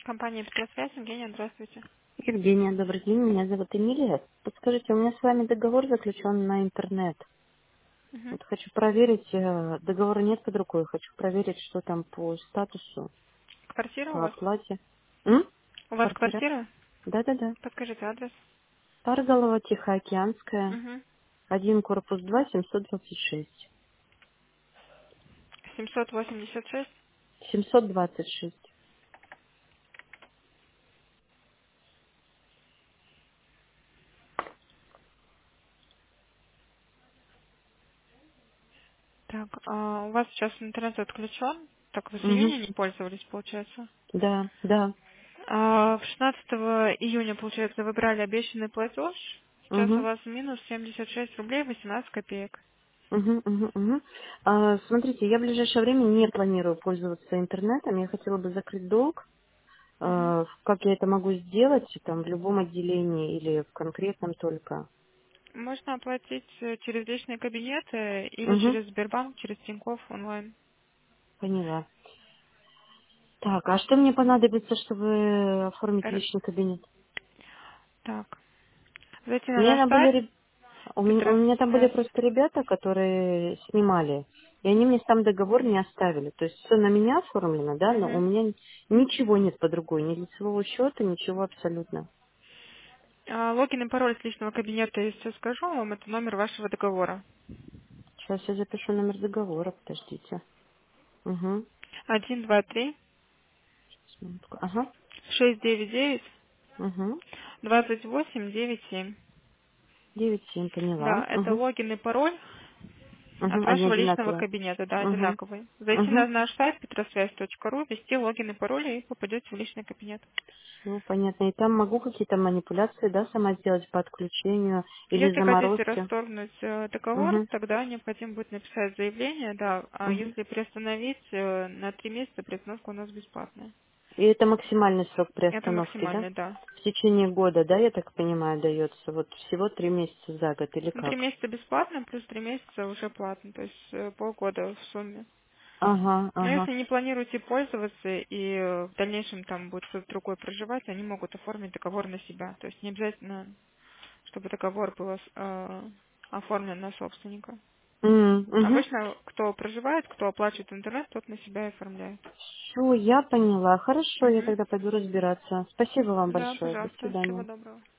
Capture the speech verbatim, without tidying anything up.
Компания «Петросвязь». Евгения, здравствуйте. Евгения, добрый день, меня зовут Эмилия. Подскажите, у меня с вами договор заключен на интернет. Мгм. Вот хочу проверить, э, договора нет под рукой, хочу проверить, что там по статусу, Квартира у по вас? оплате. М? У вас Квартира? квартира? Да-да-да. Подскажите адрес. Тарголова, Тихоокеанская, Угу. один корпус два, семьсот двадцать шесть. семьсот восемьдесят шесть. семьсот двадцать шесть. Так, а у вас сейчас интернет отключен? Так вы с Угу. июня не пользовались, получается? Да, да. А шестнадцатого июня, получается, вы брали обещанный платеж. Сейчас у Угу. вас минус семьдесят шесть рублей восемнадцать копеек. Угу, угу, угу. А, смотрите, я в ближайшее время не планирую пользоваться интернетом. Я хотела бы закрыть долг. Мгм. Э, Как я это могу сделать, там, в любом отделении или в конкретном только? Можно оплатить э, через личные кабинеты или Угу, через Сбербанк, через Тинькофф онлайн. поняла. Так, а что мне понадобится, чтобы оформить Р- личный кабинет? Так, зайти У на меня, наш там были, сайт. реб- у меня, у меня там были Петросвязь. просто ребята, которые снимали, и они мне сам договор не оставили. То есть все на меня оформлено, да, но у Мгм. меня ничего нет под рукой, ни лицевого счета, ничего абсолютно. А, логин и пароль с личного кабинета, если все скажу вам, это номер вашего договора. Сейчас я запишу номер договора, подождите. Угу. Один, два, три, Ага. шесть, девять, девять, Угу. двадцать восемь, девять, семь. Девять семь, поняла. Да, это Угу. логин и пароль от Угу. Они вашего личного одинаковые. кабинета, да, Угу. одинаковый. Зайти на Угу. наш сайт петросвязь точка ру, ввести логин и пароль и попадете в личный кабинет. Все понятно. И там могу какие-то манипуляции, да, сама сделать по отключению или Если хотите заморозке. расторгнуть э, договор, Угу. тогда необходимо будет написать заявление, да, а Угу. если приостановить э, на три месяца, приостановка у нас бесплатная. И это максимальный срок Это приостановки, да? максимальный, да. В течение года, да, я так понимаю, дается. Вот всего три месяца за год или Ну, три как? месяца бесплатно, плюс три месяца уже платно, то есть э, полгода в сумме. Ага, Но ага. если не планируете пользоваться и э, в дальнейшем там будет кто-то другой проживать, они могут оформить договор на себя. То есть не обязательно, чтобы договор был ос- э, оформлен на собственника. Угу. Обычно, кто проживает, кто оплачивает интернет, тот на себя и оформляет. Все, я поняла. Хорошо, я Мгм. тогда пойду разбираться. Спасибо вам Да, большое. До пожалуйста. Всего свидания. доброго.